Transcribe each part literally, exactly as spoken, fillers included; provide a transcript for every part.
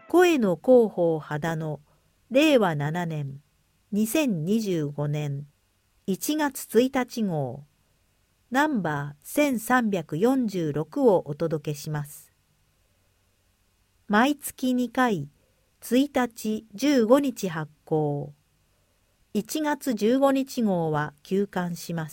声の広報秦野れいわななねんにせんにじゅうごねんいちがつついたち号ナンバーせんさんびゃくよんじゅうろくをお届けします。毎月にかいついたちじゅうごにち発行。いちがつじゅうごにち号は休刊します。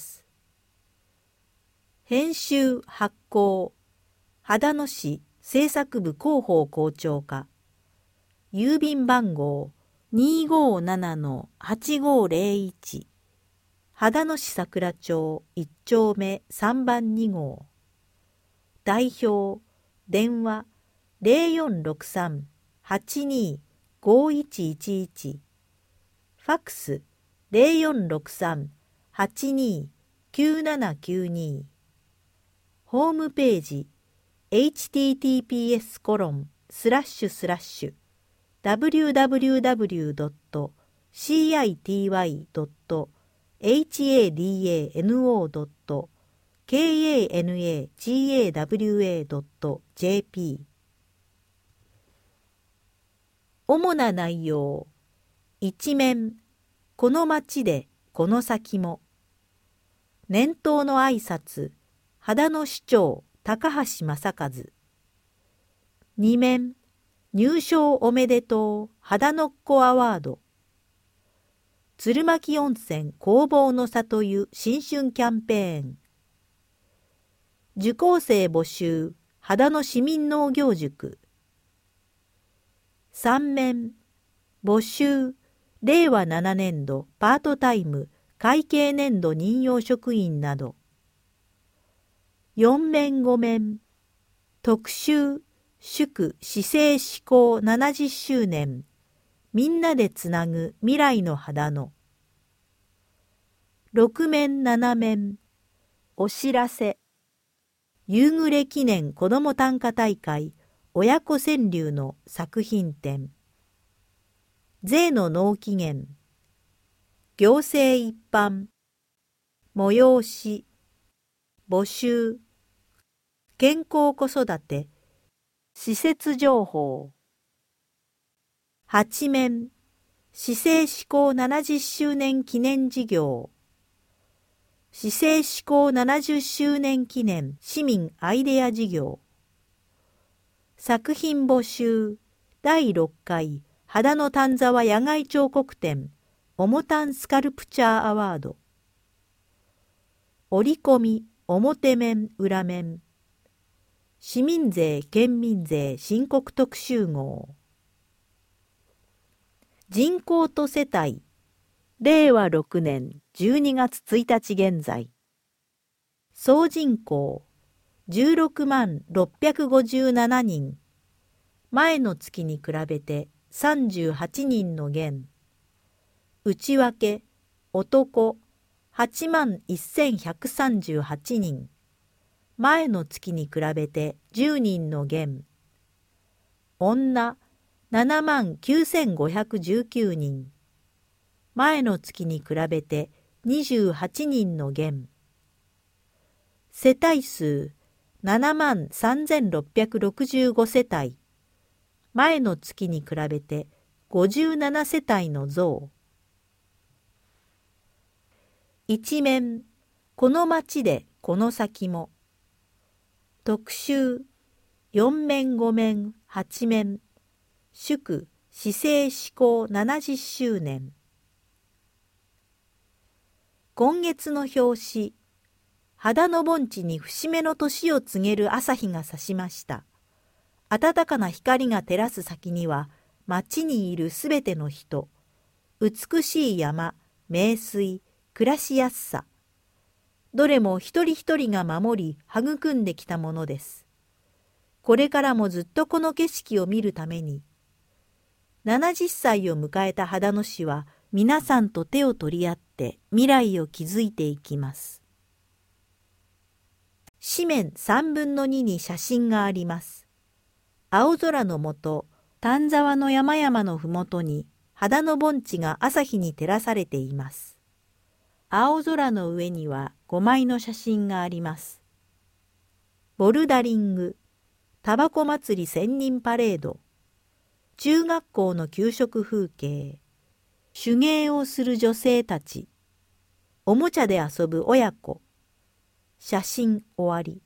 編集発行秦野市制作部広報校長課郵便番号 にーごーななのはちごーぜろいち 秦野市桜町いっちょうめさんばんに号代表電話 ゼロよんろくさん はちにー ごーいちいちいち ファックス ゼロよんろくさん はちにー きゅうななきゅうに ホームページ エイチティーティーピーエスコロンスラッシュスラッシュダブリューダブリューダブリュードットシーアイティーワイドットエイチエーディーエーエヌオードットケーエーエヌエージーエーダブリューエードットジェーピー 主な内容一面この町でこの先も年頭の挨拶秦野市長高橋正和二面入賞おめでとう秦野っ子アワード鶴巻温泉工房の里湯新春キャンペーン受講生募集秦野市民農業塾三面募集れいわななねんどパートタイム会計年度任用職員など四面五面特集祝市政施行ななじゅっしゅうねんみんなでつなぐ未来の秦野六面七面お知らせ夕暮れ記念子ども短歌大会親子川柳の作品展税の納期限行政一般催し募集健康子育て施設情報八面市政施行ななじゅっしゅうねん記念事業市政施行ななじゅっしゅうねん記念市民アイデア事業作品募集だいろっかい秦野丹沢野外彫刻展おもたんスカルプチャーアワード折り込み表面裏面市民税県民税申告特集号人口と世帯れいわろくねんじゅうにがつついたち現在総人口じゅうろくまんろっぴゃくごじゅうななにん前の月に比べてさんじゅうはちにんの減内訳男はちまんせんひゃくさんじゅうはちにん前の月に比べてじゅうにんの減女ななまんきゅうせんごひゃくじゅうきゅうにん前の月に比べてにじゅうはちにんの減世帯数ななまんさんぜんろっぴゃくろくじゅうごせたい前の月に比べてごじゅうななせたいの増一面この町でこの先も特集よん面ご面はち面祝市政施行ななじゅっしゅうねん今月の表紙秦野盆地に節目の年を告げる朝日が差しました暖かな光が照らす先には町にいるすべての人美しい山名水暮らしやすさどれも一人一人が守り育んできたものです。これからもずっとこの景色を見るためにななじゅっさいを迎えた秦野市は皆さんと手を取り合って未来を築いていきます。紙面さんぶんのにに写真があります。青空の下、丹沢の山々のふもとに秦野盆地が朝日に照らされています。青空の上にはごまいの写真があります。ボルダリング、タバコ祭り千人パレード、 中学校の給食風景、手芸をする女性たち、おもちゃで遊ぶ親子、写真終わり。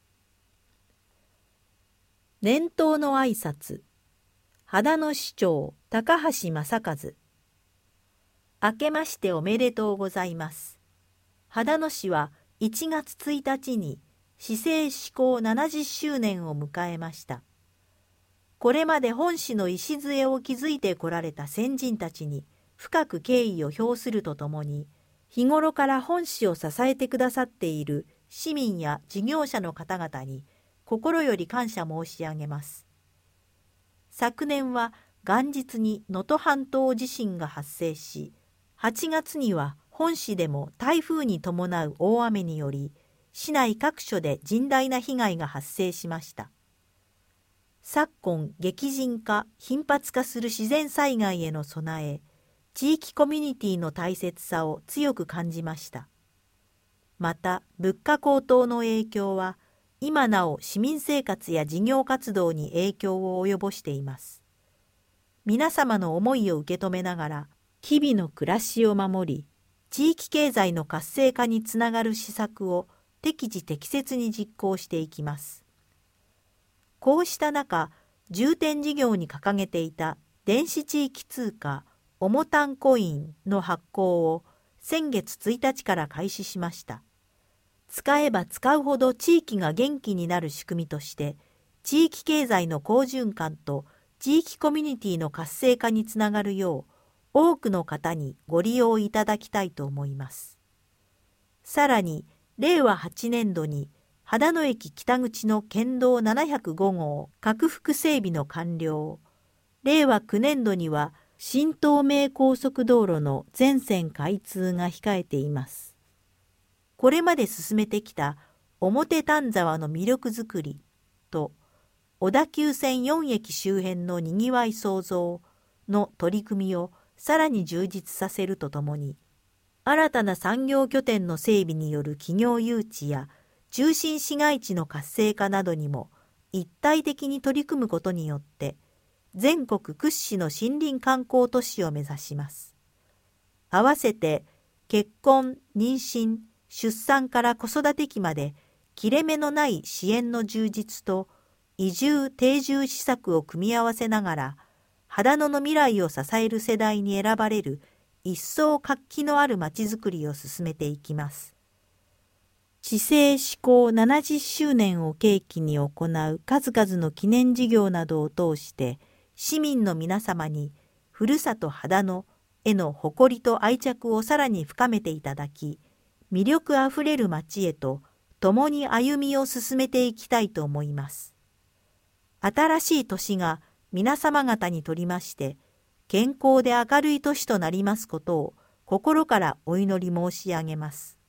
年頭の挨拶、秦野市長高橋正和。明けましておめでとうございます。秦野市はいちがつついたちに市政施行ななじゅっしゅうねんを迎えました。これまで本市の礎を築いてこられた先人たちに深く敬意を表するとともに、日頃から本市を支えてくださっている市民や事業者の方々に心より感謝申し上げます。昨年は元日に能登半島地震が発生し、はちがつには本市でも台風に伴う大雨により、市内各所で甚大な被害が発生しました。昨今、激甚化、頻発化する自然災害への備え、地域コミュニティの大切さを強く感じました。また、物価高騰の影響は、今なお市民生活や事業活動に影響を及ぼしています。皆様の思いを受け止めながら、日々の暮らしを守り、地域経済の活性化につながる施策を適時適切に実行していきます。こうした中、重点事業に掲げていた電子地域通貨おもたんコインの発行を先月ついたちから開始しました。使えば使うほど地域が元気になる仕組みとして、地域経済の好循環と地域コミュニティの活性化につながるよう、多くの方にご利用いただきたいと思います。さらに、れいわはちねんどに、秦野駅北口の県道ななひゃくごごう拡幅整備の完了、れいわきゅうねんどには新東名高速道路の全線開通が控えています。これまで進めてきた表丹沢の魅力づくりと小田急線よんえき周辺のにぎわい創造の取り組みをさらに充実させるとともに、新たな産業拠点の整備による企業誘致や中心市街地の活性化などにも一体的に取り組むことによって全国屈指の森林観光都市を目指します。合わせて結婚、妊娠、出産から子育て期まで切れ目のない支援の充実と移住定住施策を組み合わせながら、秦野の未来を支える世代に選ばれる一層活気のあるまちづくりを進めていきます。市政施行ななじゅっしゅうねんを契機に行う数々の記念事業などを通して市民の皆様にふるさと秦野への誇りと愛着をさらに深めていただき、魅力あふれる街へと共に歩みを進めていきたいと思います。新しい年が皆様方にとりまして健康で明るい年となりますことを心からお祈り申し上げます。